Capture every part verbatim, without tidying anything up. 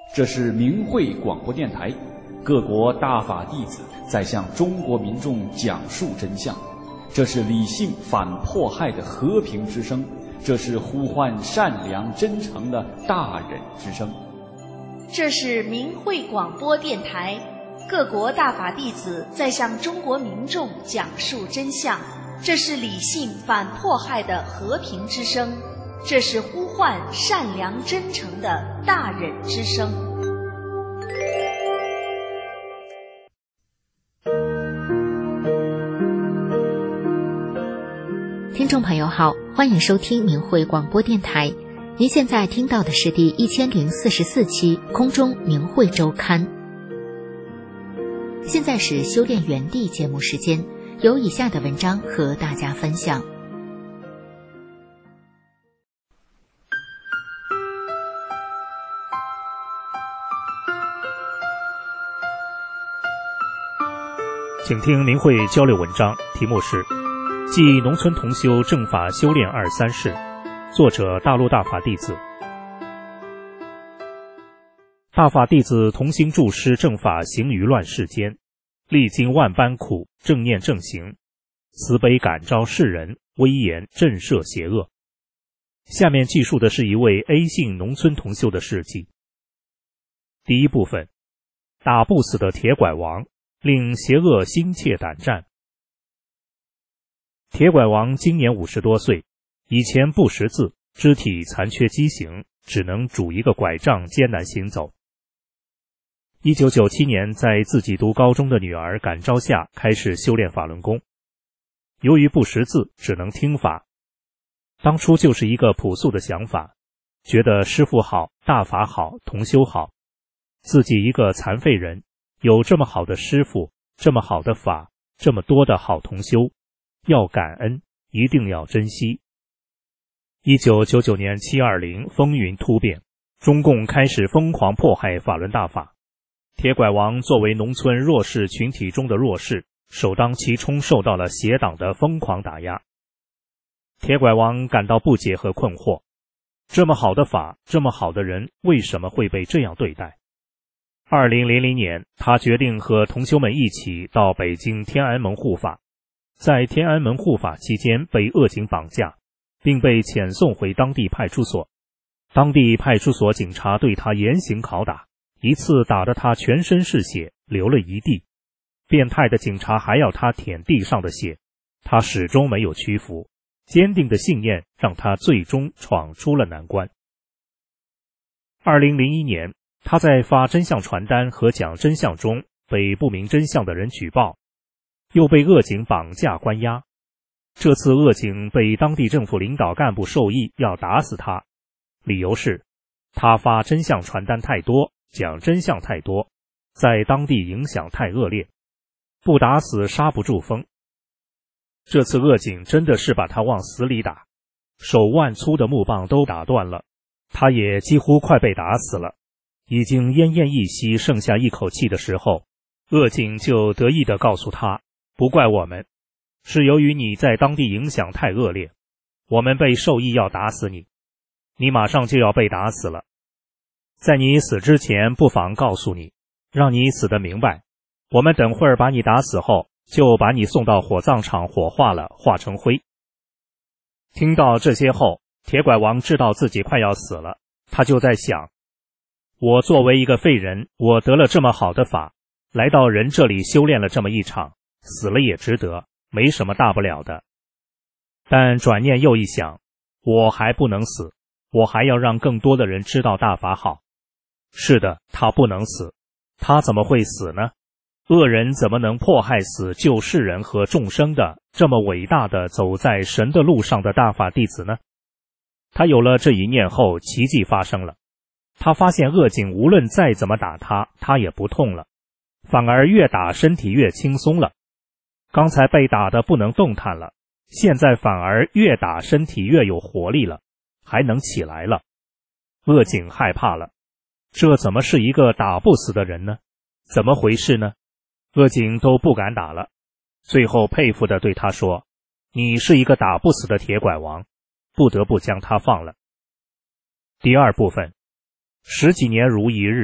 这是明慧广播电台，各国大法弟子在向中国民众讲述真相。这是理性反迫害的和平之声，这是呼唤善良真诚的大忍之声。 这是明慧广播电台，各国大法弟子在向中国民众讲述真相。这是理性反迫害的和平之声，这是呼唤善良真诚的大忍之声。 听众朋友好，欢迎收听明慧广播电台。您现在听到的是第一千零四十四期空中明慧周刊。现在是修炼园地节目时间，有以下的文章和大家分享。 请听明慧交流文章，题目是《记农村同修正法修炼二三事》，作者大陆大法弟子。大法弟子同心助师正法行于乱世间，历经万般苦，正念正行，慈悲感召世人，威严震慑邪恶。下面记述的是一位 A 姓农村同修的事迹。第一部分，打不死的铁拐王，令邪恶心怯胆战。铁拐王今年五十多岁，以前不识字，肢体残缺畸形，只能拄一个拐杖艰难行走。一九九七年，在自己读高中的女儿感召下，开始修炼法轮功。由于不识字，只能听法。当初就是一个朴素的想法，觉得师父好，大法好，同修好，自己一个残废人，有这么好的师父，这么好的法，这么多的好同修，要感恩，一定要珍惜。一九九九年七二零风云突变，中共开始疯狂迫害法轮大法。铁拐王作为农村弱势群体中的弱势，首当其冲受到了邪党的疯狂打压。铁拐王感到不解和困惑，这么好的法，这么好的人，为什么会被这样对待？二零零零年，他决定和同修们一起到北京天安门护法。在天安门护法期间被恶警绑架，并被遣送回当地派出所。当地派出所警察对他严刑拷打，一次打得他全身是血，流了一地。变态的警察还要他舔地上的血，他始终没有屈服，坚定的信念让他最终闯出了难关。二零零一年，他在发真相传单和讲真相中被不明真相的人举报，又被恶警绑架关押。这次恶警被当地政府领导干部授意要打死他，理由是他发真相传单太多，讲真相太多，在当地影响太恶劣，不打死杀不住风。这次恶警真的是把他往死里打，手腕粗的木棒都打断了，他也几乎快被打死了。已经奄奄一息，剩下一口气的时候，恶警就得意地告诉他，不怪我们，是由于你在当地影响太恶劣，我们被授意要打死你，你马上就要被打死了。在你死之前，不妨告诉你，让你死得明白，我们等会儿把你打死后，就把你送到火葬场火化了，化成灰。听到这些后，铁拐王知道自己快要死了，他就在想，我作为一个废人，我得了这么好的法，来到人这里修炼了这么一场，死了也值得，没什么大不了的。但转念又一想，我还不能死，我还要让更多的人知道大法好。是的，他不能死，他怎么会死呢？恶人怎么能迫害死救世人和众生的这么伟大的走在神的路上的大法弟子呢？他有了这一念后，奇迹发生了。他发现恶警无论再怎么打他，他也不痛了，反而越打身体越轻松了。刚才被打得不能动弹了，现在反而越打身体越有活力了，还能起来了。恶警害怕了，这怎么是一个打不死的人呢？怎么回事呢？恶警都不敢打了，最后佩服地对他说，你是一个打不死的铁拐王，不得不将他放了。第二部分，十几年如一日，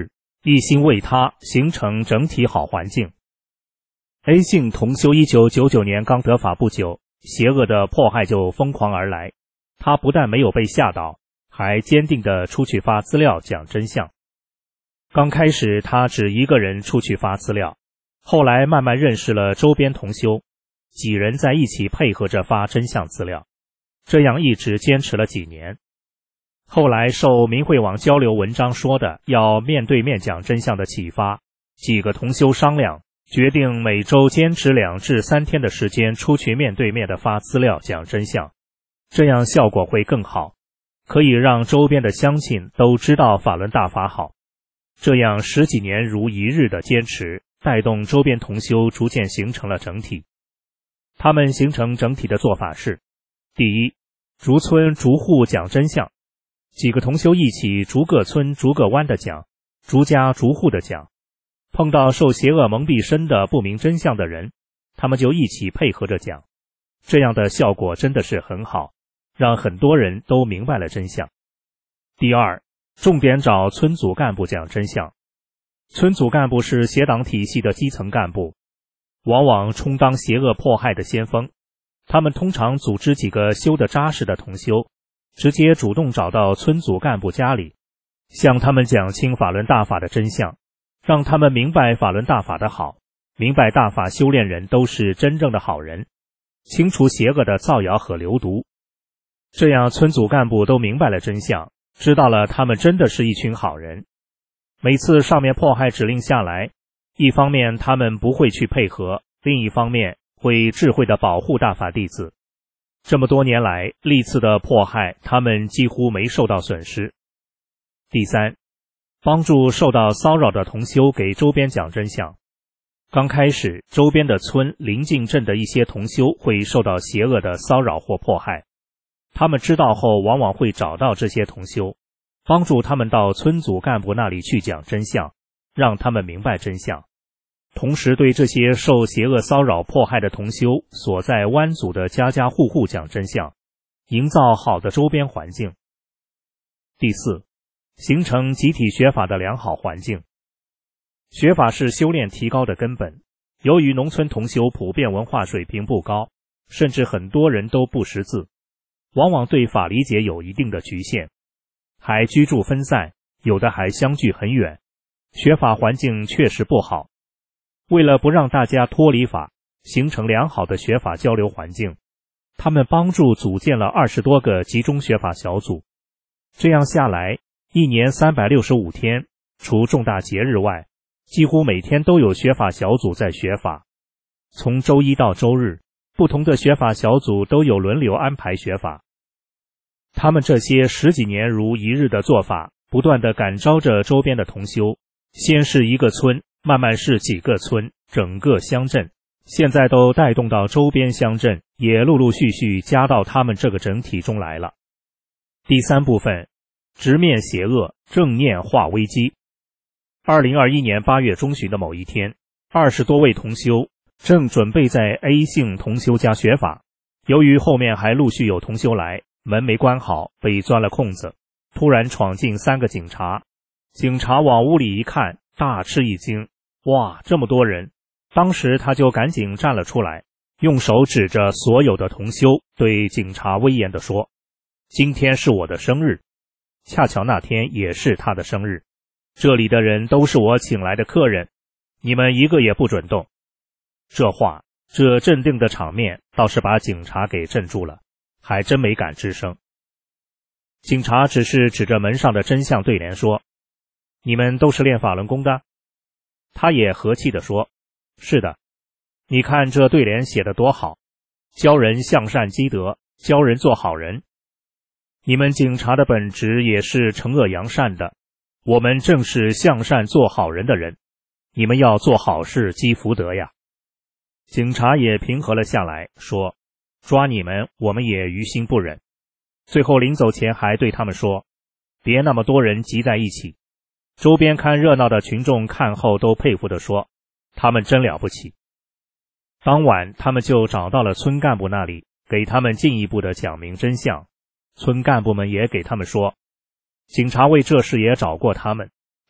一心为他，形成整体好环境。A 姓同修一九九九年刚得法不久，邪恶的迫害就疯狂而来。他不但没有被吓倒，还坚定地出去发资料讲真相。刚开始他只一个人出去发资料，后来慢慢认识了周边同修，几人在一起配合着发真相资料，这样一直坚持了几年。后来受明慧网交流文章说的要面对面讲真相的启发，几个同修商量，决定每周坚持两至三天的时间出去面对面的发资料讲真相，这样效果会更好，可以让周边的乡亲都知道法轮大法好。这样十几年如一日的坚持，带动周边同修逐渐形成了整体。他们形成整体的做法是：第一，逐村逐户讲真相，几个同修一起逐个村逐个湾的讲，逐家逐户的讲。碰到受邪恶蒙蔽身的不明真相的人，他们就一起配合着讲，这样的效果真的是很好，让很多人都明白了真相。第二，重点找村组干部讲真相。村组干部是邪党体系的基层干部，往往充当邪恶迫害的先锋。他们通常组织几个修得扎实的同修，直接主动找到村组干部家里，向他们讲清法轮大法的真相，让他们明白法轮大法的好，明白大法修炼人都是真正的好人，清除邪恶的造谣和流毒。这样村组干部都明白了真相，知道了他们真的是一群好人。每次上面迫害指令下来，一方面他们不会去配合，另一方面会智慧地保护大法弟子。这么多年来历次的迫害，他们几乎没受到损失。第三，帮助受到骚扰的同修给周边讲真相。刚开始周边的村邻近镇的一些同修会受到邪恶的骚扰或迫害，他们知道后往往会找到这些同修，帮助他们到村组干部那里去讲真相，让他们明白真相，同时对这些受邪恶骚扰迫害的同修所在湾组的家家户户讲真相，营造好的周边环境。第四，形成集体学法的良好环境。学法是修炼提高的根本，由于农村同修普遍文化水平不高，甚至很多人都不识字，往往对法理解有一定的局限，还居住分散，有的还相距很远，学法环境确实不好。为了不让大家脱离法，形成良好的学法交流环境，他们帮助组建了二十多个集中学法小组。这样下来，一年三百六十五天，除重大节日外，几乎每天都有学法小组在学法。从周一到周日，不同的学法小组都有轮流安排学法。他们这些十几年如一日的做法，不断地感召着周边的同修，先是一个村，慢慢是几个村，整个乡镇，现在都带动到周边乡镇，也陆陆续续加到他们这个整体中来了。第三部分，直面邪恶，正念化危机。二零二一年八月中旬的某一天，二十多位同修正准备在 A 姓同修家学法，由于后面还陆续有同修来，门没关好，被钻了空子，突然闯进三个警察。警察往屋里一看，大吃一惊，哇，这么多人！当时他就赶紧站了出来，用手指着所有的同修，对警察威严地说：今天是我的生日，恰巧那天也是他的生日，这里的人都是我请来的客人，你们一个也不准动。这话，这镇定的场面倒是把警察给镇住了，还真没敢吱声。警察只是指着门上的真相对联说：你们都是练法轮功的？他也和气地说：是的，你看这对联写得多好，教人向善积德，教人做好人。你们警察的本职也是惩恶扬善的，我们正是向善做好人的人，你们要做好事积福德呀。警察也平和了下来，说：抓你们我们也于心不忍。最后临走前还对他们说：别那么多人集在一起。周边看热闹的群众看后都佩服地说：他们真了不起。当晚他们就找到了村干部那里，给他们进一步的讲明真相。村干部们也给他们说，警察为这事也找过他们，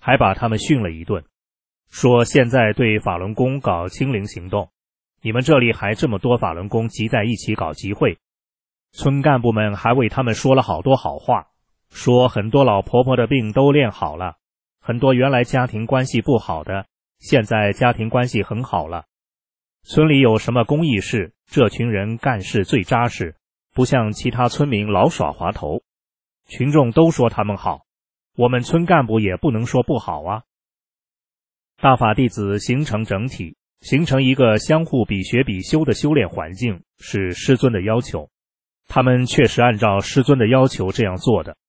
还把他们训了一顿，说现在对法轮功搞清零行动，你们这里还这么多法轮功集在一起搞集会。村干部们还为他们说了好多好话，说很多老婆婆的病都练好了，很多原来家庭关系不好的现在家庭关系很好了。村里有什么公益事，这群人干事最扎实，不像其他村民老耍滑头。群众都说他们好，我们村干部也不能说不好啊。大法弟子形成整体，形成一个相互比学比修的修炼环境，是师尊的要求，他们确实按照师尊的要求这样做的。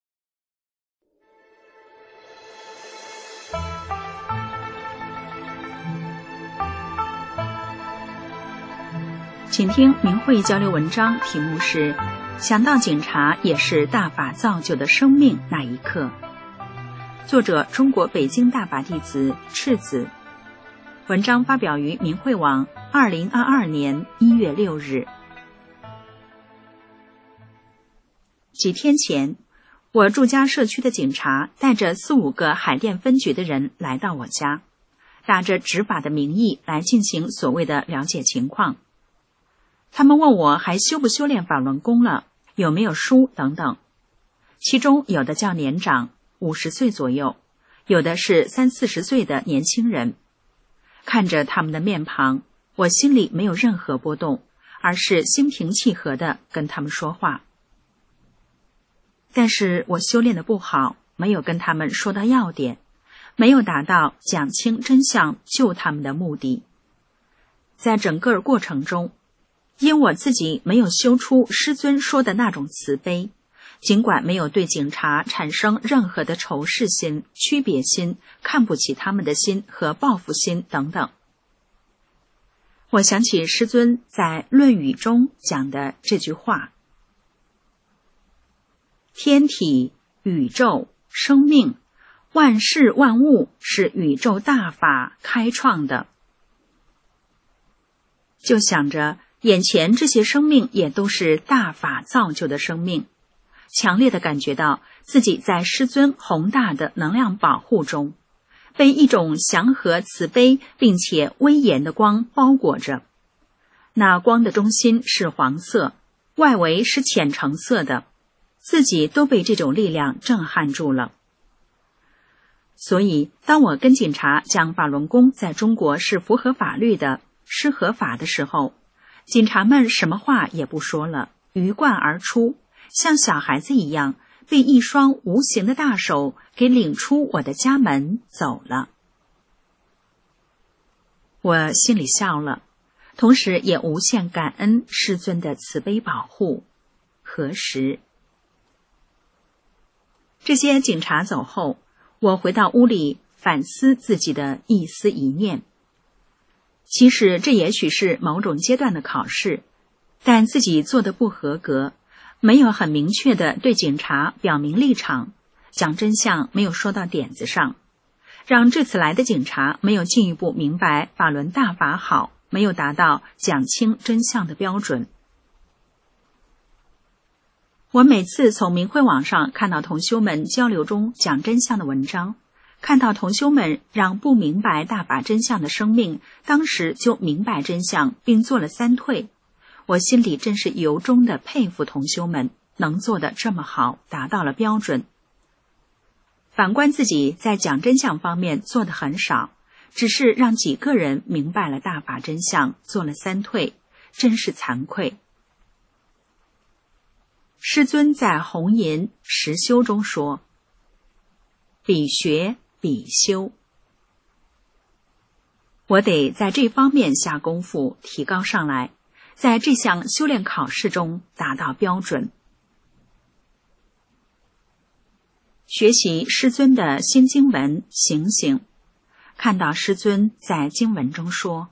请听明慧交流文章，题目是想到警察也是大法造就的生命那一刻。作者中国北京大法弟子赤子，文章发表于明慧网二零二二年一月六日。几天前，我住家社区的警察带着四五个海淀分局的人来到我家，打着执法的名义来进行所谓的了解情况。他们问我还修不修炼法轮功了，有没有书等等。其中有的较年长，五十岁左右，有的是三四十岁的年轻人。看着他们的面庞，我心里没有任何波动，而是心平气和地跟他们说话。但是我修炼的不好，没有跟他们说到要点，没有达到讲清真相救他们的目的。在整个过程中，因我自己没有修出师尊说的那种慈悲，尽管没有对警察产生任何的仇视心、区别心、看不起他们的心和报复心等等。我想起师尊在《论语》中讲的这句话：天体、宇宙、生命、万事万物是宇宙大法开创的。就想着眼前这些生命也都是大法造就的生命，强烈地感觉到自己在师尊宏大的能量保护中，被一种祥和慈悲并且威严的光包裹着。那光的中心是黄色，外围是浅橙色的，自己都被这种力量震撼住了。所以当我跟警察讲法轮功在中国是符合法律的、是合法的时候，警察们什么话也不说了，鱼贯而出，像小孩子一样被一双无形的大手给领出我的家门走了。我心里笑了，同时也无限感恩师尊的慈悲保护。何时？这些警察走后，我回到屋里反思自己的一思一念。其实这也许是某种阶段的考试，但自己做的不合格，没有很明确的对警察表明立场，讲真相没有说到点子上，让这次来的警察没有进一步明白法轮大法好，没有达到讲清真相的标准。我每次从明慧网上看到同修们交流中讲真相的文章，看到同修们让不明白大法真相的生命当时就明白真相并做了三退，我心里真是由衷的佩服同修们能做得这么好，达到了标准。反观自己在讲真相方面做得很少，只是让几个人明白了大法真相，做了三退，真是惭愧。师尊在红银实修中说，比学比修，我得在这方面下功夫，提高上来，在这项修炼考试中达到标准。学习师尊的新经文醒醒，看到师尊在经文中说，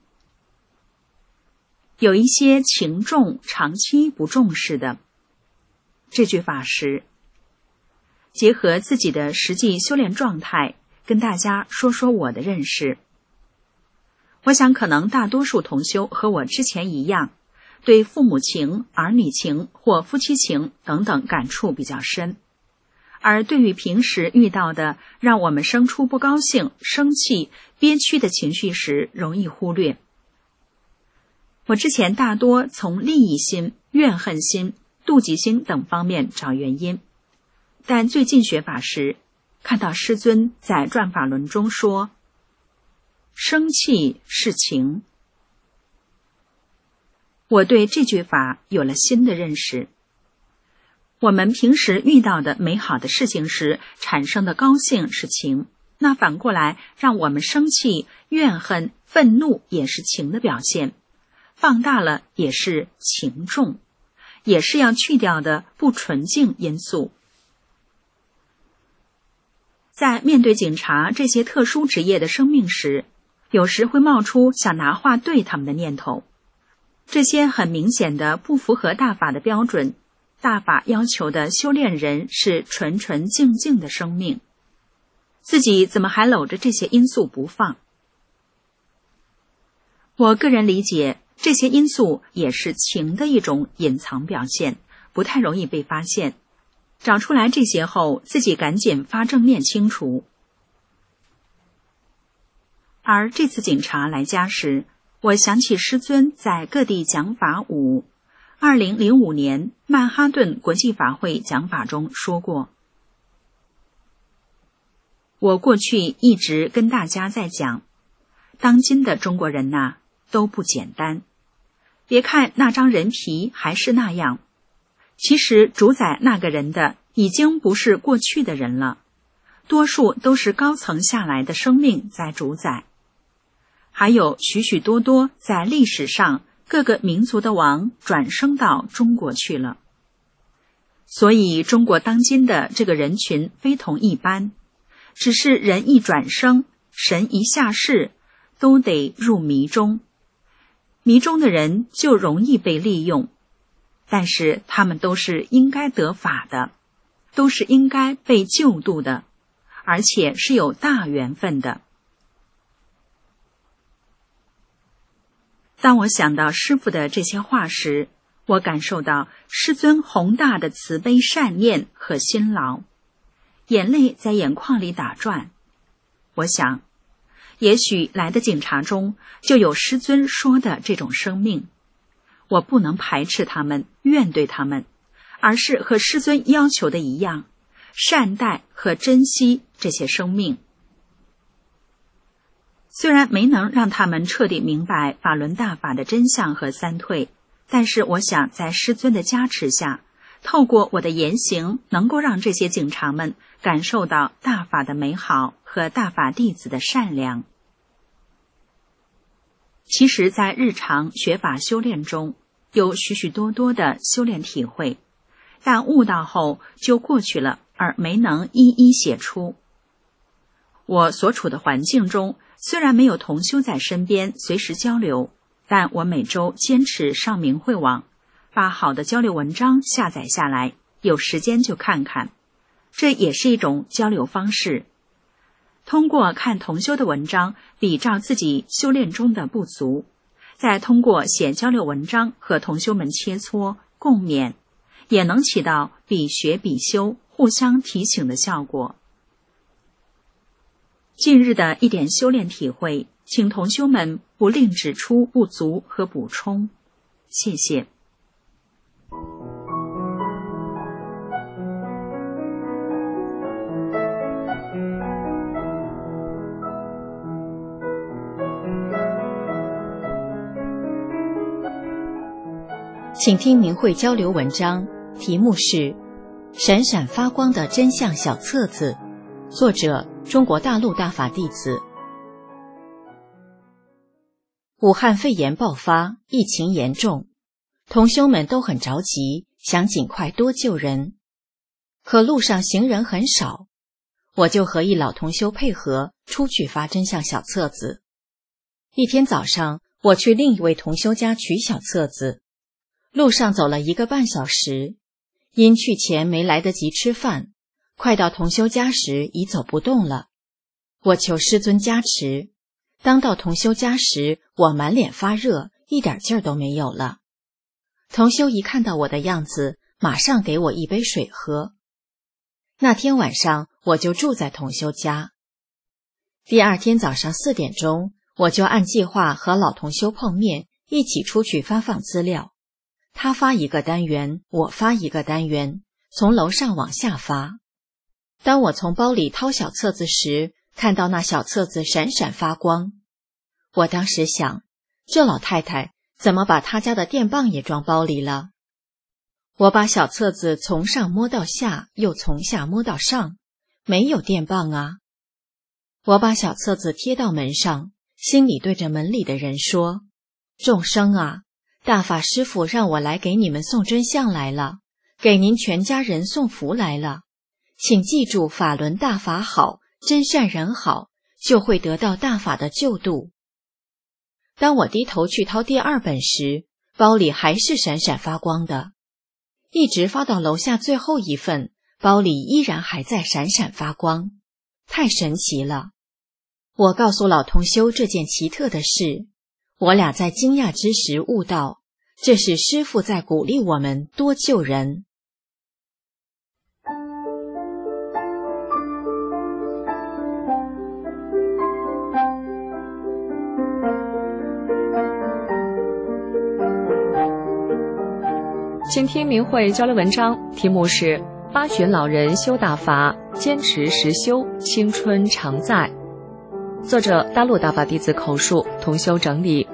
有一些情重长期不重视的，这句法时结合自己的实际修炼状态，跟大家说说我的认识。我想可能大多数同修和我之前一样，对父母情、儿女情或夫妻情等等感触比较深， 而对于平时遇到的让我们生出不高兴、生气、憋屈的情绪时，容易忽略。我之前大多从利益心、怨恨心、妒忌心等方面找原因，但最近学法时，看到师尊在转法轮中说，生气是情。我对这句法有了新的认识。我们平时遇到的美好的事情时产生的高兴是情，那反过来让我们生气、怨恨、愤怒也是情的表现，放大了也是情重，也是要去掉的不纯净因素。在面对警察这些特殊职业的生命时，有时会冒出想拿话对他们的念头。这些很明显的不符合大法的标准，大法要求的修炼人是纯纯净净的生命，自己怎么还搂着这些因素不放？我个人理解，这些因素也是情的一种隐藏表现，不太容易被发现。找出来这些后，自己赶紧发正念清除。而这次警察来家时，我想起师尊在各地讲法五二零零五年曼哈顿国际法会讲法中说过，我过去一直跟大家在讲，当今的中国人呐，都不简单。别看那张人皮还是那样，其实主宰那个人的已经不是过去的人了，多数都是高层下来的生命在主宰。还有许许多多在历史上各个民族的王转生到中国去了。所以中国当今的这个人群非同一般，只是人一转生，神一下世，都得入迷中。迷中的人就容易被利用，但是他们都是应该得法的，都是应该被救度的，而且是有大缘分的。当我想到师父的这些话时，我感受到师尊宏大的慈悲善念和辛劳，眼泪在眼眶里打转。我想，也许来的警察中就有师尊说的这种生命，我不能排斥他们、怨对他们，而是和师尊要求的一样，善待和珍惜这些生命。虽然没能让他们彻底明白法轮大法的真相和三退，但是我想在师尊的加持下，透过我的言行，能够让这些警察们感受到大法的美好和大法弟子的善良。其实在日常学法修炼中，有许许多多的修炼体会，但悟到后就过去了，而没能一一写出。我所处的环境中，虽然没有同修在身边随时交流，但我每周坚持上明慧网，把好的交流文章下载下来，有时间就看看，这也是一种交流方式。通过看同修的文章，比照自己修炼中的不足，再通过写交流文章和同修们切磋共勉，也能起到比学比修、互相提醒的效果。近日的一点修炼体会，请同修们不吝指出不足和补充，谢谢。 请听明慧交流文章，题目是《闪闪发光的真相小册子》，作者中国大陆大法弟子。武汉肺炎爆发，疫情严重，同修们都很着急，想尽快多救人。可路上行人很少，我就和一老同修配合，出去发真相小册子。一天早上，我去另一位同修家取小册子，路上走了一个半小时，因去前没来得及吃饭，快到同修家时已走不动了。我求师尊加持，当到同修家时，我满脸发热，一点劲儿都没有了。同修一看到我的样子，马上给我一杯水喝。 那天晚上我就住在同修家。第二天早上四点钟，我就按计划和老同修碰面，一起出去发放资料。他发一个单元，我发一个单元，从楼上往下发。当我从包里掏小册子时，看到那小册子闪闪发光。我当时想，这老太太怎么把她家的电棒也装包里了？我把小册子从上摸到下，又从下摸到上，没有电棒啊。我把小册子贴到门上，心里对着门里的人说：众生啊，大法师父让我来给你们送真相来了，给您全家人送福来了。请记住，法轮大法好，真善人好，就会得到大法的救度。当我低头去掏第二本时，包里还是闪闪发光的，一直发到楼下最后一份，包里依然还在闪闪发光，太神奇了。我告诉老同修这件奇特的事，我俩在惊讶之时悟到，这是师父在鼓励我们多救人。 请听明慧交流文章，题目是《八旬老人修大法，坚持实修，青春常在》。作者大陆大法弟子口述，同修整理。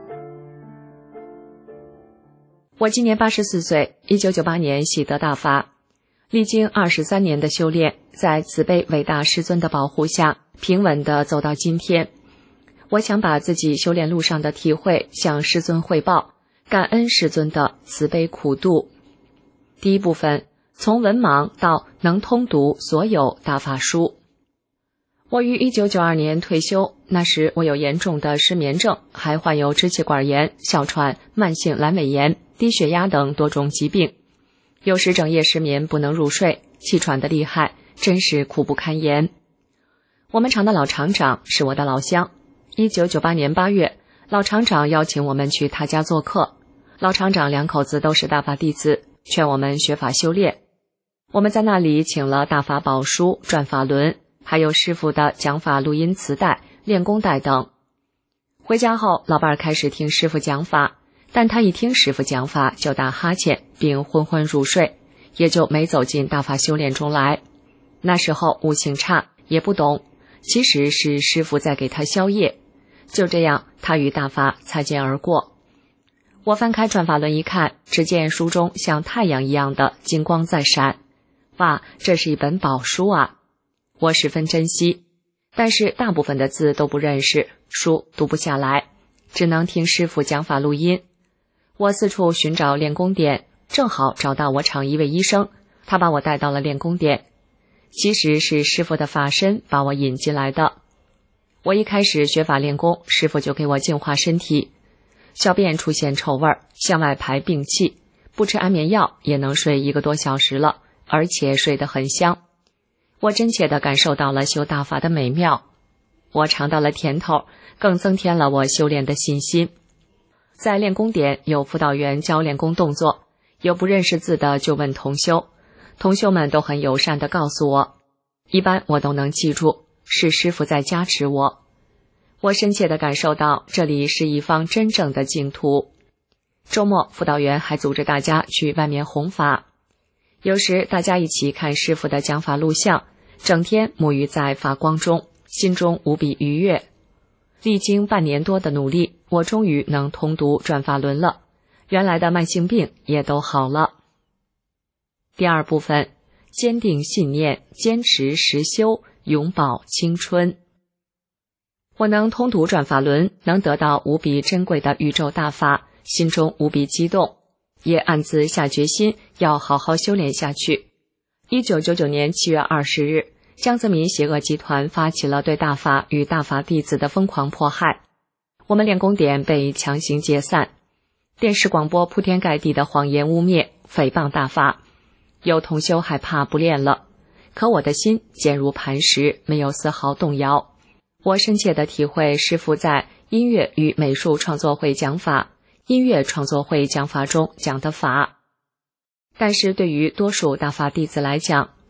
我今年八十四岁，一九九八年喜得大法，历经二十三年的修炼，在慈悲伟大师尊的保护下，平稳地走到今天。我想把自己修炼路上的体会向师尊汇报，感恩师尊的慈悲苦度。第一部分，从文盲到能通读所有大法书。我于一九九二年退休，那时我有严重的失眠症，还患有支气管炎、哮喘、慢性阑尾炎、低血压等多种疾病，有时整夜失眠不能入睡，气喘得厉害，真是苦不堪言。我们厂的老厂长是我的老乡，一九九八年八月，老厂长邀请我们去他家做客。老厂长两口子都是大法弟子，劝我们学法修炼。我们在那里请了大法宝书、转法轮，还有师父的讲法录音磁带、练功带等。回家后，老伴儿开始听师父讲法，但他一听师父讲法就打哈欠，并昏昏入睡，也就没走进大法修炼中来。那时候悟性差，也不懂，其实是师父在给他消业。就这样，他与大法擦肩而过。我翻开转法轮一看，只见书中像太阳一样的金光在闪。哇，这是一本宝书啊！我十分珍惜，但是大部分的字都不认识，书读不下来，只能听师父讲法录音。我四处寻找练功点，正好找到我厂一位医生，他把我带到了练功点。其实是师父的法身把我引进来的。我一开始学法练功，师父就给我净化身体，小便出现臭味，向外排病气，不吃安眠药也能睡一个多小时了，而且睡得很香。我真切地感受到了修大法的美妙，我尝到了甜头，更增添了我修炼的信心。在练功点有辅导员教练功动作，有不认识字的就问同修，同修们都很友善地告诉我，一般我都能记住，是师父在加持我。我深切地感受到这里是一方真正的净土。周末辅导员还组织大家去外面弘法，有时大家一起看师父的讲法录像，整天沐浴在法光中，心中无比愉悦。历经半年多的努力，我终于能通读转法轮了，原来的慢性病也都好了。第二部分，坚定信念，坚持实修，永葆青春。我能通读转法轮，能得到无比珍贵的宇宙大法，心中无比激动，也暗自下决心要好好修炼下去。一九九九年七月二十日，江泽民邪恶集团发起了对大法与大法弟子的疯狂迫害，我们练功点被强行解散，电视广播铺天盖地的谎言污蔑诽谤大法，有同修害怕不练了，可我的心坚如磐石，没有丝毫动摇。我深切地体会师父在音乐与美术创作会讲法、音乐创作会讲法中讲的法。但是对于多数大法弟子来讲，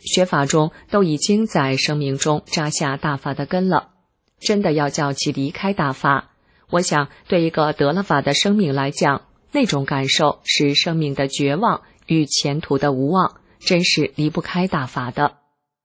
学法中都已经在生命中扎下大法的根了，真的要叫其离开大法，我想对一个得了法的生命来讲，那种感受是生命的绝望与前途的无望，真是离不开大法的。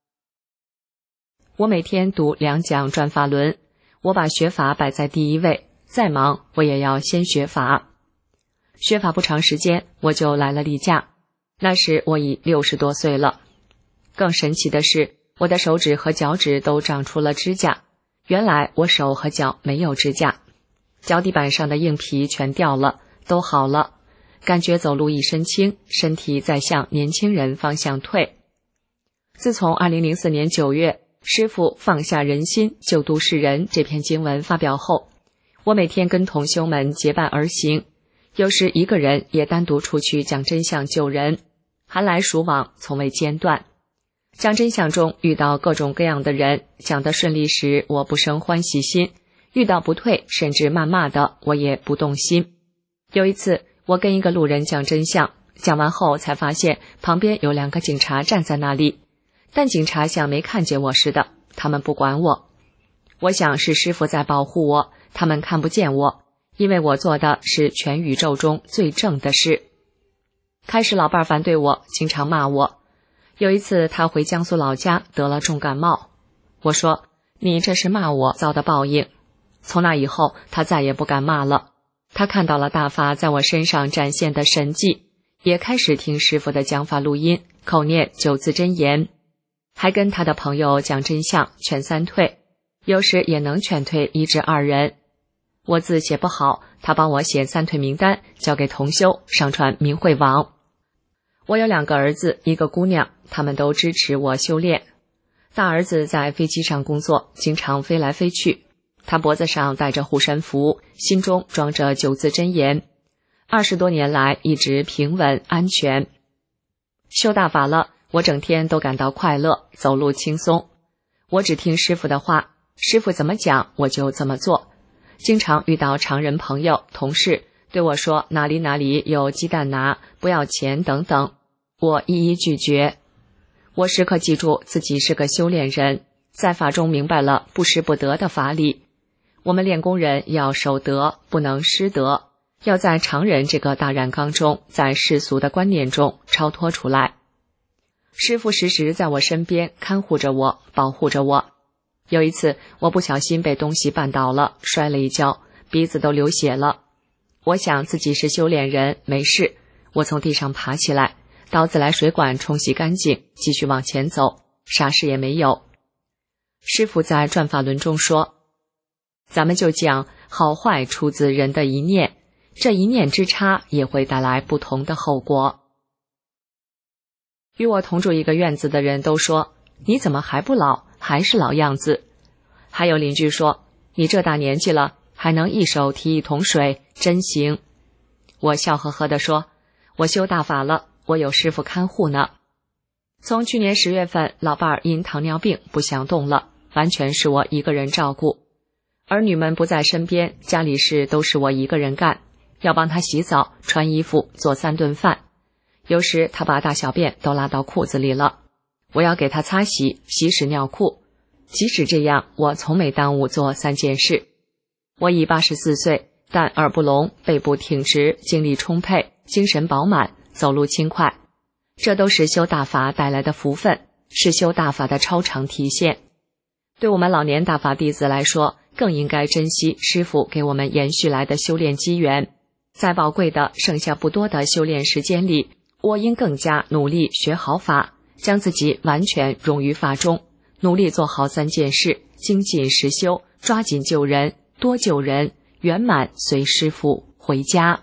我每天读两讲转法轮，我把学法摆在第一位，再忙我也要先学法。学法不长时间，我就来了例假，那时我已六十多岁了。更神奇的是，我的手指和脚趾都长出了指甲，原来我手和脚没有指甲。脚底板上的硬皮全掉了，都好了，感觉走路一身轻，身体在向年轻人方向退。自从二零零四年九月师父放下人心救度世人这篇经文发表后，我每天跟同修们结伴而行，有时一个人也单独出去讲真相救人，寒来暑往，从未间断。讲真相中遇到各种各样的人，讲得顺利时我不生欢喜心，遇到不退甚至谩骂的我也不动心。有一次我跟一个路人讲真相，讲完后才发现旁边有两个警察站在那里，但警察像没看见我似的，他们不管我。我想是师父在保护我，他们看不见我，因为我做的是全宇宙中最正的事。开始老伴儿反对我，经常骂我。有一次他回江苏老家得了重感冒，我说你这是骂我遭的报应。从那以后他再也不敢骂了，他看到了大法在我身上展现的神迹，也开始听师父的讲法录音，口念九字真言，还跟他的朋友讲真相，劝三退，有时也能劝退一至二人。我字写不好，他帮我写三退名单，交给同修，上传明慧网。我有两个儿子，一个姑娘，他们都支持我修炼。大儿子在飞机上工作，经常飞来飞去，他脖子上戴着护身符，心中装着九字真言，二十多年来一直平稳安全。修大法了，我整天都感到快乐，走路轻松。我只听师父的话，师父怎么讲我就怎么做。经常遇到常人朋友同事对我说哪里哪里有鸡蛋拿，不要钱等等，我一一拒绝。我时刻记住自己是个修炼人，在法中明白了不失不得的法理。我们练功人要守德，不能失德，要在常人这个大染缸中，在世俗的观念中超脱出来。师父时时在我身边看护着我，保护着我。有一次我不小心被东西绊倒了，摔了一跤，鼻子都流血了。我想自己是修炼人，没事，我从地上爬起来，到自来水管冲洗干净，继续往前走，啥事也没有。师父在转法轮中说，咱们就讲好坏出自人的一念，这一念之差也会带来不同的后果。与我同住一个院子的人都说，你怎么还不老，还是老样子。还有邻居说，你这大年纪了，还能一手提一桶水，真行。我笑呵呵地说，我修大法了，我有师父看护呢。从去年十月份，老伴儿因糖尿病不想动了，完全是我一个人照顾。儿女们不在身边，家里事都是我一个人干，要帮他洗澡、穿衣服、做三顿饭。有时他把大小便都拉到裤子里了，我要给他擦洗、洗屎尿裤。即使这样，我从没耽误做三件事。我已八十四岁，但耳不聋，背部挺直，精力充沛，精神饱满，走路轻快。这都是修大法带来的福分，是修大法的超常体现。对我们老年大法弟子来说，更应该珍惜师父给我们延续来的修炼机缘。在宝贵的剩下不多的修炼时间里，我应更加努力学好法，将自己完全融于法中，努力做好三件事，精进实修，抓紧救人，多救人，圆满随师父回家。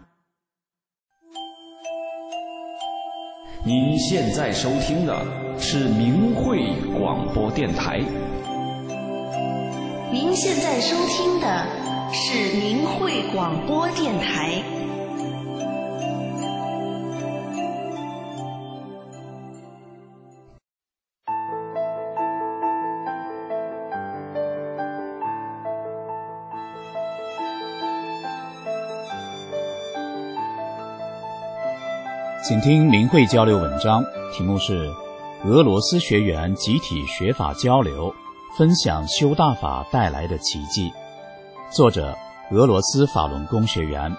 您现在收听的是明慧广播电台。 您现在收听的是明慧广播电台。 请听明慧交流文章，题目是俄罗斯学员集体学法交流，分享修大法带来的奇迹。作者：俄罗斯法轮功学员。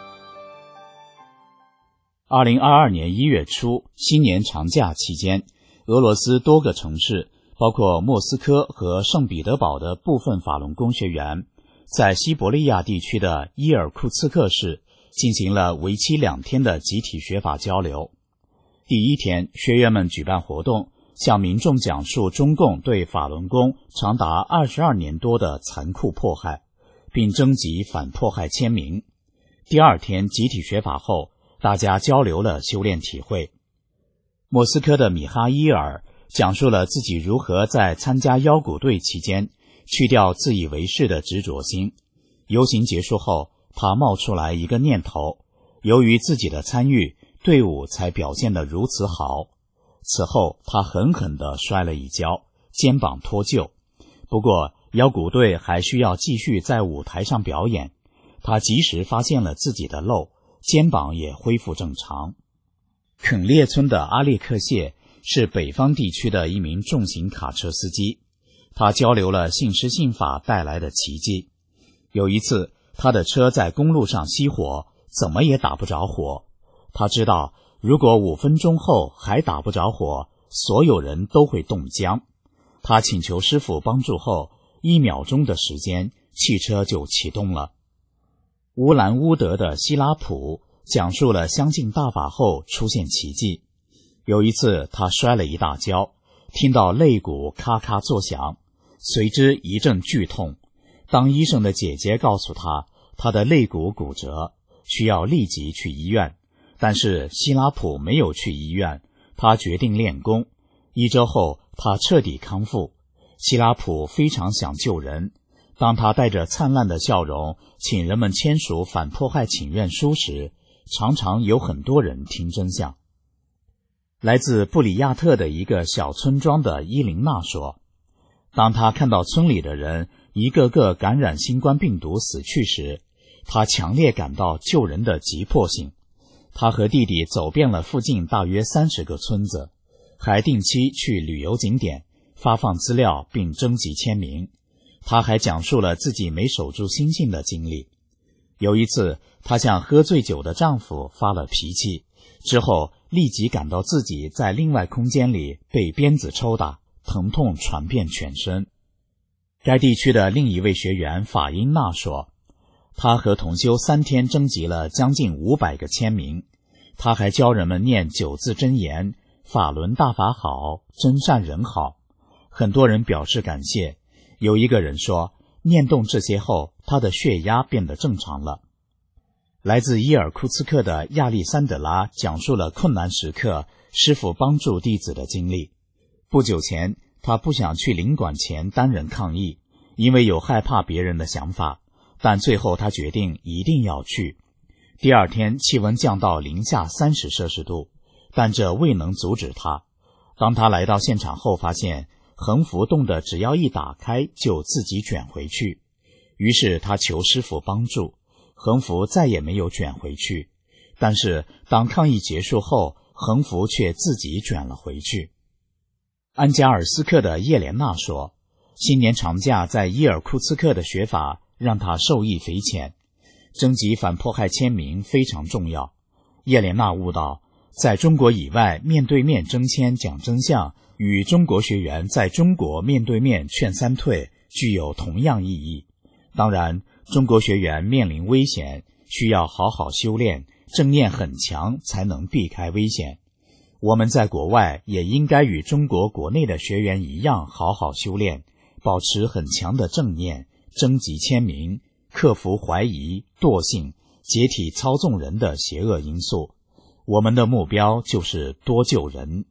二零二二年一月初，新年长假期间，俄罗斯多个城市，包括莫斯科和圣彼得堡的部分法轮功学员，在西伯利亚地区的伊尔库茨克市进行了为期两天的集体学法交流。第一天，学员们举办活动，向民众讲述中共对法轮功长达二十二年多的残酷迫害，并征集反迫害签名。第二天集体学法后，大家交流了修炼体会。莫斯科的米哈伊尔讲述了自己如何在参加腰鼓队期间去掉自以为是的执着心。游行结束后，他冒出来一个念头，由于自己的参与，队伍才表现得如此好。此后他狠狠地摔了一跤，肩膀脱臼。不过腰鼓队还需要继续在舞台上表演，他及时发现了自己的漏，肩膀也恢复正常。肯列村的阿列克谢是北方地区的一名重型卡车司机，他交流了信师信法带来的奇迹。有一次，他的车在公路上熄火，怎么也打不着火。他知道如果五分钟后还打不着火，所有人都会冻僵。他请求师傅帮助后，一秒钟的时间，汽车就启动了。乌兰乌德的希拉普讲述了相信大法后出现奇迹。有一次，他摔了一大跤，听到肋骨咔咔作响，随之一阵剧痛。当医生的姐姐告诉他，他的肋骨骨折，需要立即去医院。但是希拉普没有去医院，他决定练功。一周后，他彻底康复。希拉普非常想救人。当他带着灿烂的笑容请人们签署反迫害请愿书时，常常有很多人听真相。来自布里亚特的一个小村庄的伊琳娜说，当他看到村里的人一个个感染新冠病毒死去时，他强烈感到救人的急迫性。他和弟弟走遍了附近大约三十个村子，还定期去旅游景点，发放资料并征集签名。他还讲述了自己没守住心性的经历。有一次，他向喝醉酒的丈夫发了脾气，之后立即感到自己在另外空间里被鞭子抽打，疼痛传遍全身。该地区的另一位学员法因娜说，他和同修三天征集了将近五百个签名。他还教人们念九字真言，法轮大法好，真善人好。很多人表示感谢。有一个人说，念动这些后，他的血压变得正常了。来自伊尔库茨克的亚历山德拉讲述了困难时刻师父帮助弟子的经历。不久前，他不想去领馆前单人抗议，因为有害怕别人的想法，但最后他决定一定要去。第二天气温降到零下三十摄氏度，但这未能阻止他。当他来到现场后，发现横幅冻得只要一打开就自己卷回去，于是他求师父帮助，横幅再也没有卷回去。但是当抗议结束后，横幅却自己卷了回去。安加尔斯克的叶莲娜说，新年长假在伊尔库茨克的学法让他受益匪浅，征集反迫害签名非常重要。叶莲娜悟到，在中国以外面对面征签讲真相，与中国学员在中国面对面劝三退具有同样意义。当然，中国学员面临危险，需要好好修炼，正念很强才能避开危险。我们在国外也应该与中国国内的学员一样好好修炼，保持很强的正念，征集签名，克服怀疑、惰性、解体操纵人的邪恶因素。我们的目标就是多救人。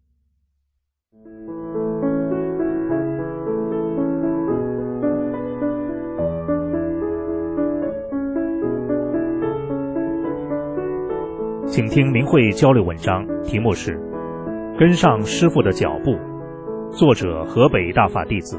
请听明慧交流文章，题目是《跟上师父的脚步》，作者河北大法弟子。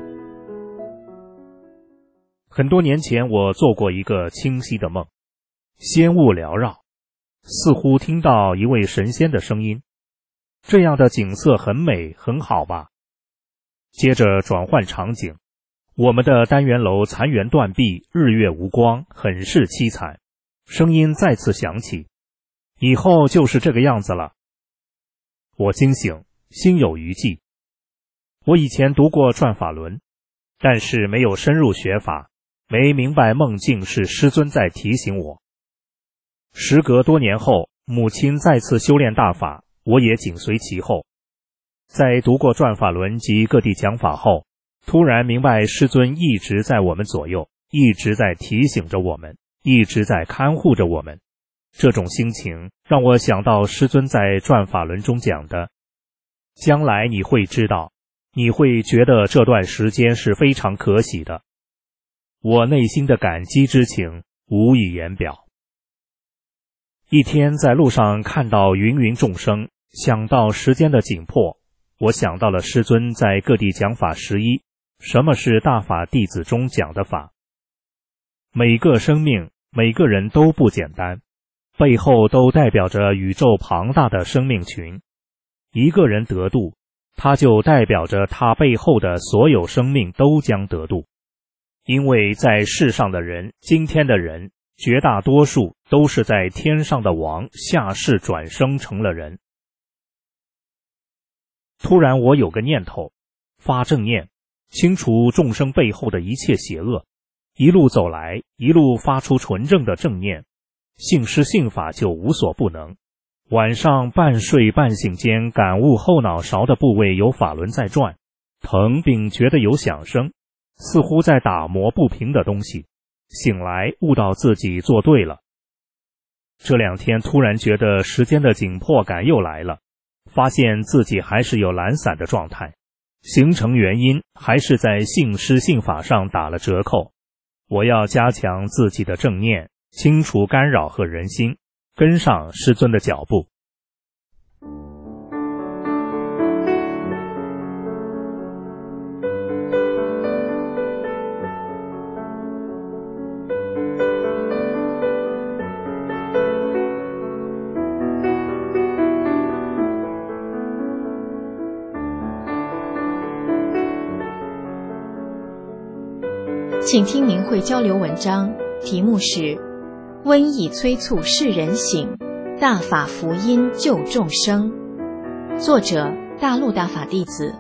很多年前，我做过一个清晰的梦，仙雾缭绕，似乎听到一位神仙的声音， 这样的景色很美，很好吧？接着转换场景，我们的单元楼残垣断壁，日月无光，很是凄惨。声音再次响起，以后就是这个样子了。我惊醒，心有余悸。我以前读过转法轮，但是没有深入学法，没明白梦境是师尊在提醒我。时隔多年后，母亲再次修炼大法，我也紧随其后。在读过转法轮及各地讲法后，突然明白师尊一直在我们左右，一直在提醒着我们，一直在看护着我们。这种心情让我想到师尊在转法轮中讲的，将来你会知道，你会觉得这段时间是非常可喜的。我内心的感激之情无以言表。一天在路上看到芸芸众生，想到时间的紧迫，我想到了师尊在各地讲法十一，什么是大法弟子中讲的法。每个生命，每个人都不简单，背后都代表着宇宙庞大的生命群。一个人得度，他就代表着他背后的所有生命都将得度。因为在世上的人，今天的人，绝大多数都是在天上的王下世转生成了人。突然我有个念头，发正念，清除众生背后的一切邪恶，一路走来，一路发出纯正的正念，信师信法就无所不能。晚上半睡半醒间，感悟后脑勺的部位有法轮在转，疼并觉得有响声，似乎在打磨不平的东西。醒来悟到自己做对了。这两天突然觉得时间的紧迫感又来了，发现自己还是有懒散的状态，形成原因还是在信师信法上打了折扣。我要加强自己的正念，清除干扰和人心，跟上师尊的脚步。 请听明慧交流文章，题目是瘟疫催促世人醒，大法福音救众生。作者大陆大法弟子。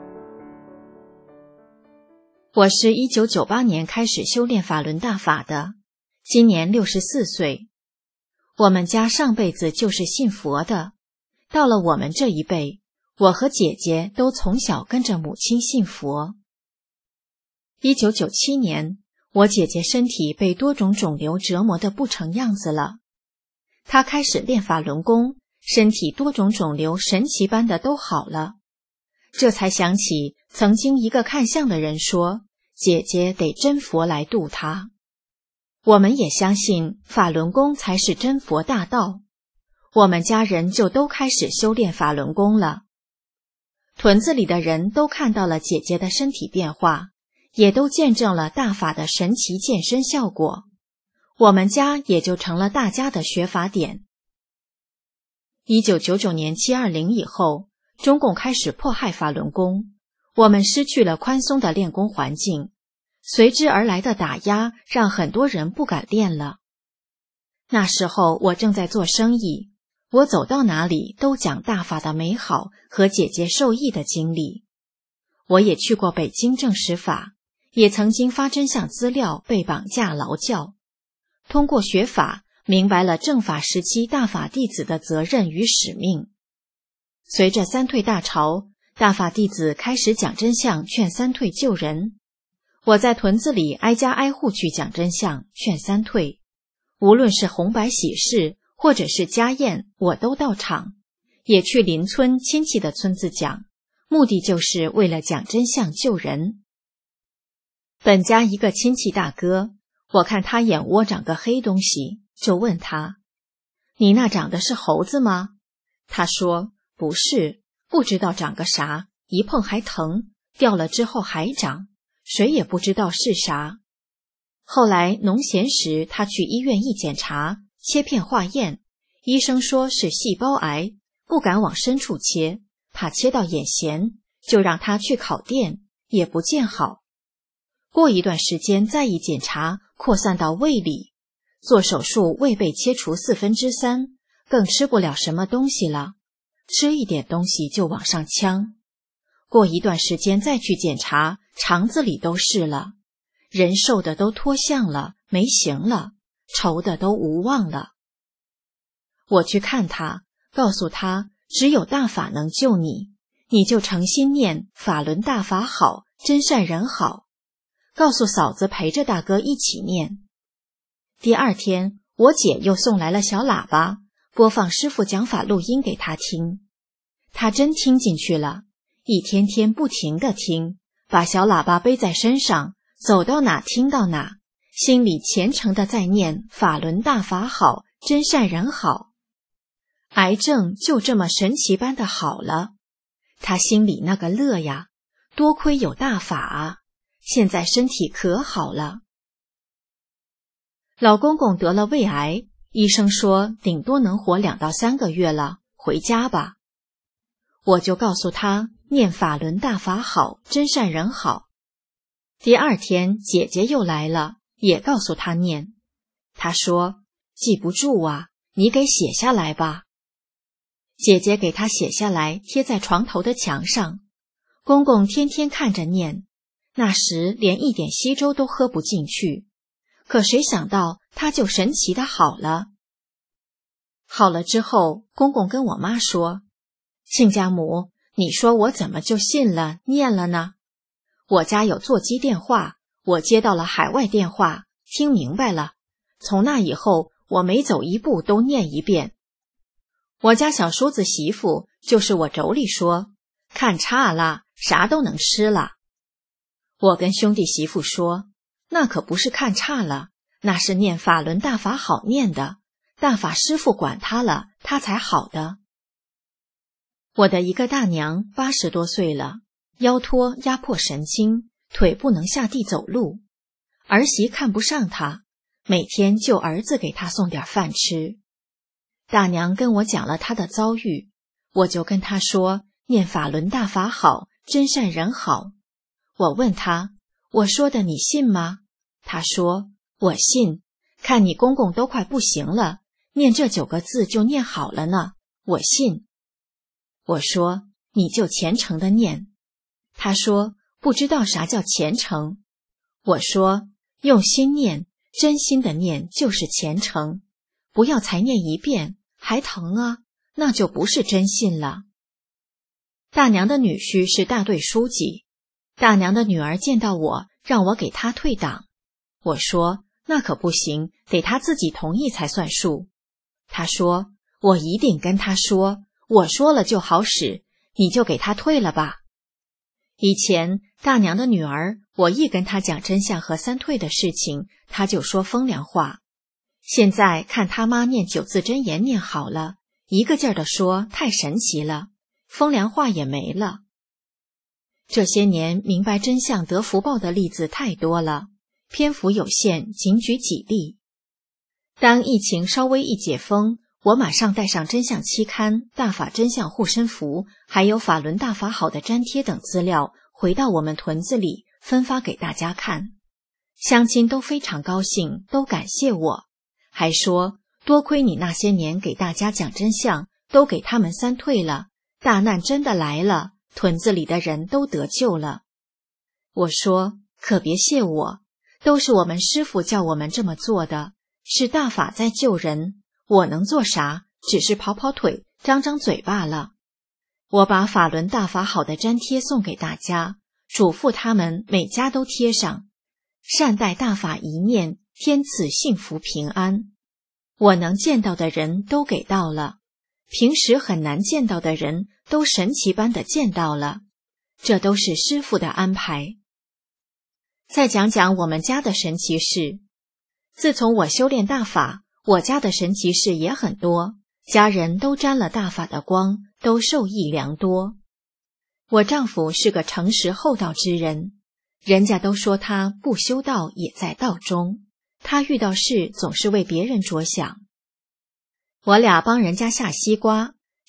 我是一九九八年开始修炼法轮大法的，今年六十四岁。我们家上辈子就是信佛的，到了我们这一辈，我和姐姐都从小跟着母亲信佛。一九九七年，我姐姐身体被多种肿瘤折磨得不成样子了。她开始练法轮功，身体多种肿瘤神奇般的都好了。这才想起曾经一个看相的人说，姐姐得真佛来度她。我们也相信法轮功才是真佛大道，我们家人就都开始修炼法轮功了。屯子里的人都看到了姐姐的身体变化，也都见证了大法的神奇健身效果，我们家也就成了大家的学法点。一九九九年七二零以后，中共开始迫害法轮功，我们失去了宽松的练功环境，随之而来的打压让很多人不敢练了。那时候我正在做生意，我走到哪里都讲大法的美好和姐姐受益的经历。我也去过北京证实法，也曾经发真相资料被绑架劳教，通过学法明白了正法时期大法弟子的责任与使命。随着三退大潮，大法弟子开始讲真相，劝三退救人。我在屯子里挨家挨户去讲真相，劝三退，无论是红白喜事或者是家宴，我都到场，也去邻村亲戚的村子讲，目的就是为了讲真相救人。本家一个亲戚大哥，我看他眼窝长个黑东西，就问他，你那长的是猴子吗？他说不是，不知道长个啥，一碰还疼，掉了之后还长，谁也不知道是啥。后来农闲时他去医院一检查，切片化验，医生说是细胞癌， 不敢往深处切，怕切到眼弦，就让他去烤电，也不见好。过一段时间再一检查，扩散到胃里，做手术胃被切除四分之三，更吃不了什么东西了，吃一点东西就往上呛。过一段时间再去检查，肠子里都是了，人瘦的都脱相了，没形了，愁的都无望了。我去看他，告诉他只有大法能救你，你就诚心念法轮大法好，真善人好，告诉嫂子陪着大哥一起念。第二天，我姐又送来了小喇叭，播放师父讲法录音给他听。他真听进去了，一天天不停地听，把小喇叭背在身上，走到哪听到哪，心里虔诚地在念法轮大法好，真善人好。癌症就这么神奇般的好了，他心里那个乐呀，多亏有大法啊，现在身体可好了。老公公得了胃癌，医生说顶多能活两到三个月了，回家吧。我就告诉他念法轮大法好，真善人好。第二天姐姐又来了，也告诉他念。他说记不住啊，你给写下来吧。姐姐给他写下来，贴在床头的墙上。公公天天看着念，那时连一点稀粥都喝不进去，可谁想到他就神奇的好了。好了之后，公公跟我妈说，亲家母，你说我怎么就信了念了呢？我家有座机电话，我接到了海外电话，听明白了，从那以后我每走一步都念一遍。我家小叔子媳妇就是我妯娌说，看差了，啥都能吃了。我跟兄弟媳妇说，那可不是看差了，那是念法轮大法好念的，大法师父管他了，他才好的。我的一个大娘八十多岁了，腰托压迫神经，腿不能下地走路，儿媳看不上她，每天就儿子给她送点饭吃。大娘跟我讲了她的遭遇，我就跟她说念法轮大法好，真善人好。我问她，我说的你信吗？她说我信，看你公公都快不行了，念这九个字就念好了呢，我信。我说你就虔诚的念。她说不知道啥叫虔诚。我说用心念，真心的念就是虔诚，不要才念一遍还疼啊，那就不是真信了。大娘的女婿是大队书记，大娘的女儿见到我，让我给他退党。我说那可不行，得他自己同意才算数。他说我一定跟他说，我说了就好使，你就给他退了吧。以前大娘的女儿，我一跟她讲真相和三退的事情，她就说风凉话。现在看他妈念九字真言念好了，一个劲儿地说太神奇了，风凉话也没了。这些年明白真相得福报的例子太多了，篇幅有限，仅举几例。当疫情稍微一解封，我马上带上真相期刊、大法真相护身符，还有法轮大法好的粘贴等资料，回到我们屯子里分发给大家看。乡亲都非常高兴，都感谢我，还说多亏你那些年给大家讲真相，都给他们三退了，大难真的来了，屯子里的人都得救了。我说可别谢我，都是我们师父叫我们这么做的，是大法在救人，我能做啥？只是跑跑腿，张张嘴罢了。我把法轮大法好的粘贴送给大家，嘱咐他们每家都贴上，善待大法一念，天赐幸福平安。我能见到的人都给到了，平时很难见到的人都神奇般的见到了，这都是师父的安排。再讲讲我们家的神奇事。自从我修炼大法，我家的神奇事也很多，家人都沾了大法的光，都受益良多。我丈夫是个诚实厚道之人，人家都说他不修道也在道中，他遇到事总是为别人着想。我俩帮人家下西瓜，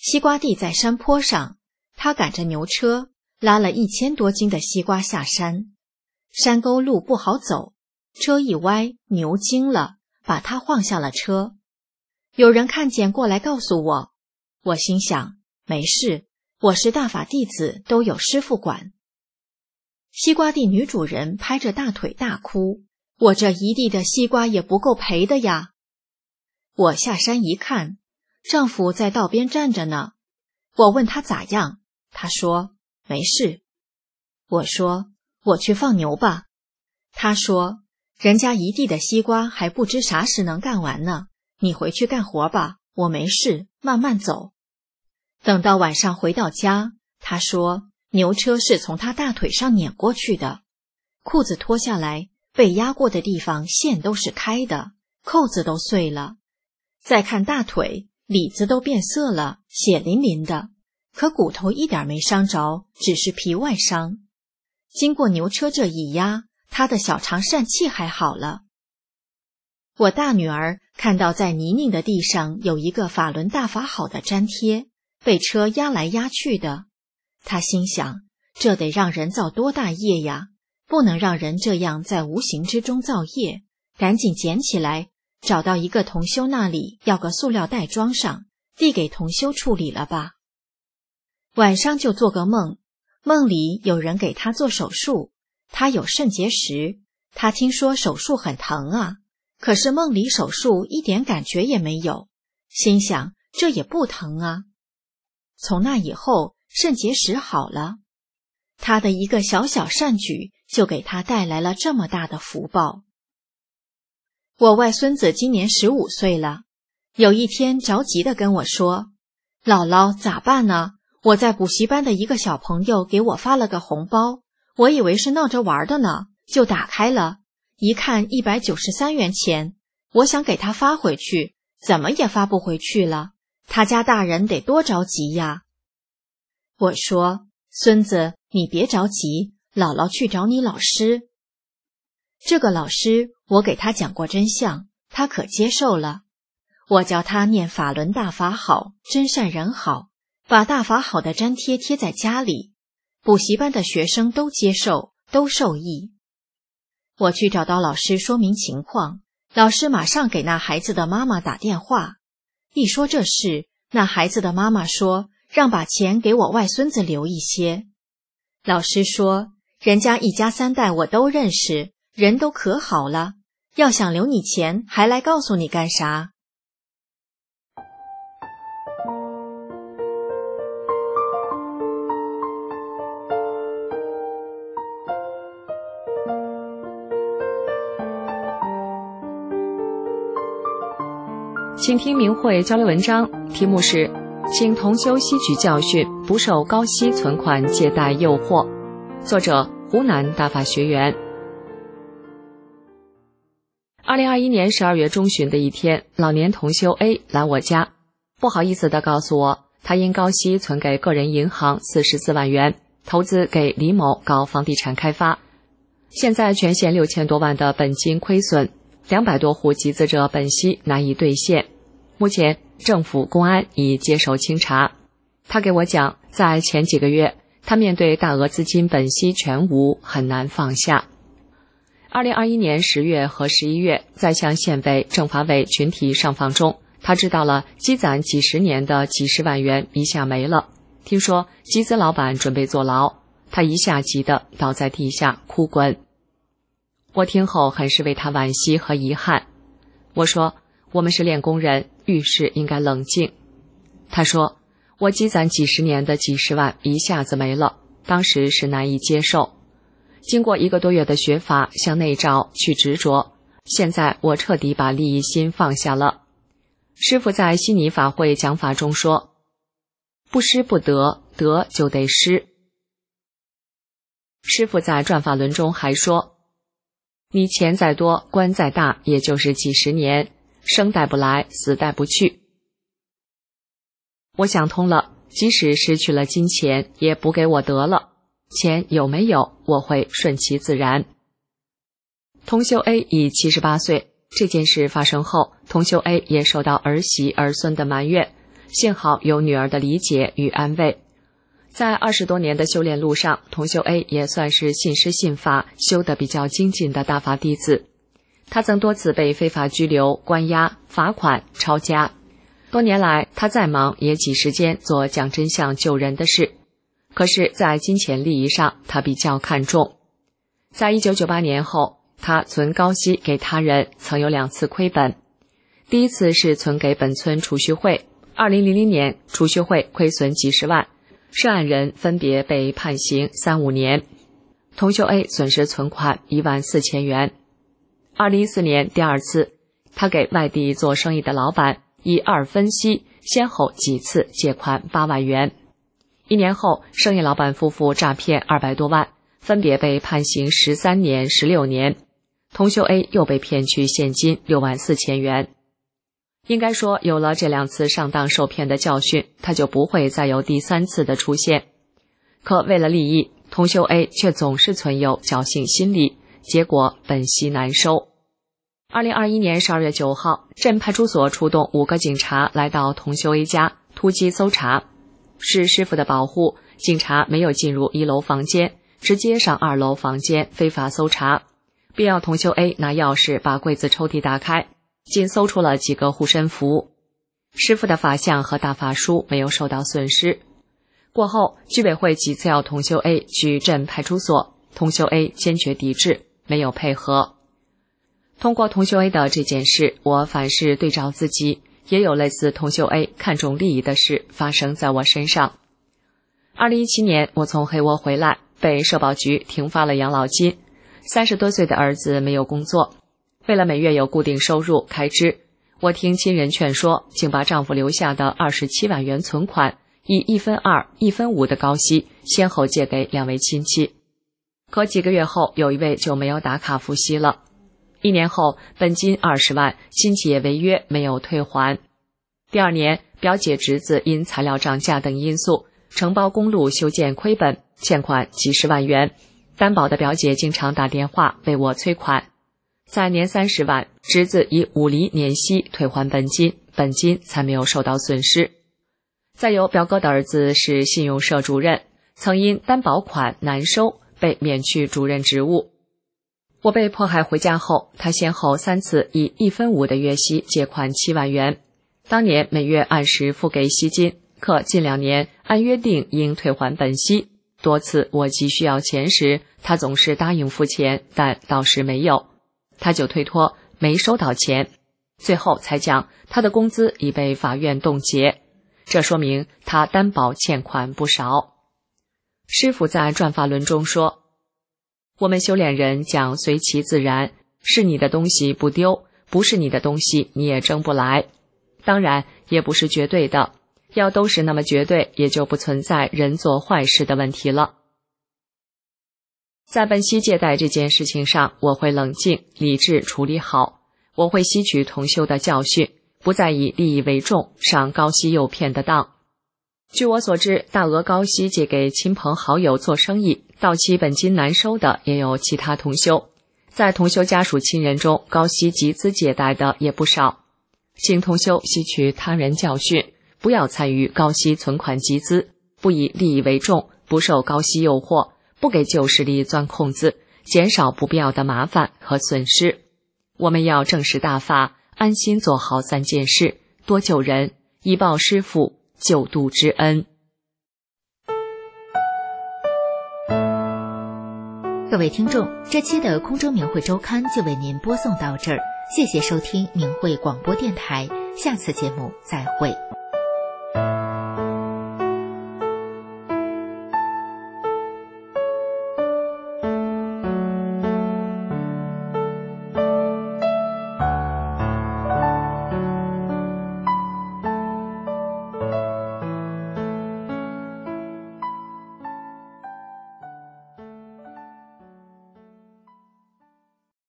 西瓜地在山坡上，他赶着牛车拉了一千多斤的西瓜下山。山沟路不好走，车一歪，牛惊了，把他晃下了车。有人看见过来告诉我，我心想，没事，我是大法弟子，都有师父管。西瓜地女主人拍着大腿大哭，我这一地的西瓜也不够赔的呀。我下山一看，丈夫在道边站着呢。我问他咋样，他说没事。我说我去放牛吧。他说人家一地的西瓜还不知啥时能干完呢，你回去干活吧，我没事，慢慢走。等到晚上回到家，他说牛车是从他大腿上碾过去的，裤子脱下来，被压过的地方线都是开的，扣子都碎了。再看大腿，里子都变色了，血淋淋的，可骨头一点没伤着，只是皮外伤。经过牛车这一压，他的小肠疝气还好了。我大女儿看到在泥泞的地上有一个法轮大法好的粘贴，被车压来压去的，她心想，这得让人造多大业呀，不能让人这样在无形之中造业，赶紧捡起来，找到一个同修那里要个塑料袋装上，递给同修处理了吧。晚上就做个梦，梦里有人给他做手术，他有肾结石，他听说手术很疼啊，可是梦里手术一点感觉也没有，心想这也不疼啊。从那以后肾结石好了，他的一个小小善举就给他带来了这么大的福报。我外孙子今年十五岁了，有一天着急地跟我说，姥姥咋办呢？我在补习班的一个小朋友给我发了个红包，我以为是闹着玩的呢，就打开了，一看一百九十三元钱，我想给他发回去，怎么也发不回去了，他家大人得多着急呀。我说，孙子，你别着急，姥姥去找你老师。这个老师我给他讲过真相，他可接受了。我教他念法轮大法好，真善人好，把大法好的粘贴贴在家里，补习班的学生都接受，都受益。我去找到老师说明情况，老师马上给那孩子的妈妈打电话。一说这事，那孩子的妈妈说，让把钱给我外孙子留一些。老师说，人家一家三代我都认识，人都可好了，要想留你钱，还来告诉你干啥？ 请听明慧交流文章，题目是请同修吸取教训，不受高息存款借贷诱惑，作者湖南大法学员。二零二一年十二月中旬的一天，老年同修 A 来我家，不好意思地告诉我，他因高息存给个人银行四十四万元，投资给李某搞房地产开发，现在全县六千多万的本金亏损，两百多户集资者本息难以兑现，目前政府公安已接手清查。他给我讲，在前几个月，他面对大额资金本息全无，很难放下。二零二一年十月和十一月，在向县委政法委群体上访中，他知道了积攒几十年的几十万元一下没了。听说集资老板准备坐牢，他一下急得倒在地下哭滚。我听后很是为他惋惜和遗憾。我说，我们是练功人，遇事应该冷静。他说，我积攒几十年的几十万一下子没了，当时是难以接受。经过一个多月的学法，向内照去执着，现在我彻底把利益心放下了。师父在悉尼法会讲法中说，不施不得，得就得施。师父在转法轮中还说，你钱再多，官再大，也就是几十年，生带不来，死带不去。我想通了，即使失去了金钱，也不给我得了。钱有没有，我会顺其自然。同修 A 已七十八岁，这件事发生后，同修 A 也受到儿媳儿孙的埋怨， 幸好有女儿的理解与安慰。在二十多年的修炼路上，同修 A 也算是信师信法，修得比较精进的大法弟子。他曾多次被非法拘留、关押、罚款、抄家。多年来，他再忙也挤时间做讲真相救人的事。可是，在金钱利益上，他比较看重。在一九九八年后，他存高息给他人，曾有两次亏本。第一次是存给本村储蓄会，二零零零年储蓄会亏损几十万，涉案人分别被判刑三五年。同修 A 损失存款一万四千元。二零一四年第二次，他给外地做生意的老板以二分息，先后几次借款八万元。一年后，生意老板夫妇诈骗二百多万，分别被判刑十三年、十六年。同修 A 又被骗去现金六万四千元。应该说，有了这两次上当受骗的教训，他就不会再有第三次的出现。可为了利益，同修 A 却总是存有侥幸心理，结果本息难收。二零二一年十二月九号，镇派出所出动五个警察来到同修 A 家突击搜查。是师傅的保护，警察没有进入一楼房间，直接上二楼房间非法搜查，并要同修 A 拿钥匙把柜子抽屉打开，仅搜出了几个护身符。师傅的法像和大法书没有受到损失。过后，居委会几次要同修 A 去镇派出所，同修 A 坚决抵制，没有配合。通过同修 A 的这件事，我反是对照自己，也有类似同修 A 看重利益的事发生在我身上。二零一七年，我从黑窝回来，被社保局停发了养老金。三十多岁的儿子没有工作，为了每月有固定收入开支，我听亲人劝说，竟把丈夫留下的二十七万元存款以一分二、一分五的高息，先后借给两位亲戚。可几个月后，有一位就没有打卡付息了。一年后，本金二十万，亲戚也违约没有退还。第二年，表姐侄子因材料涨价等因素，承包公路修建亏本，欠款几十万元。担保的表姐经常打电话为我催款，在年三十万，侄子以五厘年息退还本金，本金才没有受到损失。再有表哥的儿子是信用社主任，曾因担保款难收被免去主任职务。我被迫害回家后，他先后三次以一分五的月息借款七万元，当年每月按时付给息金，可近两年按约定应退还本息。多次我急需要钱时，他总是答应付钱，但到时没有，他就推脱没收到钱，最后才讲他的工资已被法院冻结，这说明他担保欠款不少。师父在转法轮中说，我们修炼人讲随其自然，是你的东西不丢，不是你的东西你也争不来。当然也不是绝对的，要都是那么绝对，也就不存在人做坏事的问题了。在本息借贷这件事情上，我会冷静理智处理好，我会吸取同修的教训，不再以利益为重，上高息诱骗的当。据我所知，大额高息借给亲朋好友做生意，到期本金难收的也有其他同修，在同修家属亲人中，高息集资借贷的也不少。请同修吸取他人教训，不要参与高息存款集资，不以利益为重，不受高息诱惑，不给旧势力钻空子，减少不必要的麻烦和损失。我们要正视大法，安心做好三件事，多救人，以报师父救度之恩。 各位听众，这期的空中明慧周刊就为您播送到这儿，谢谢收听明慧广播电台，下次节目再会。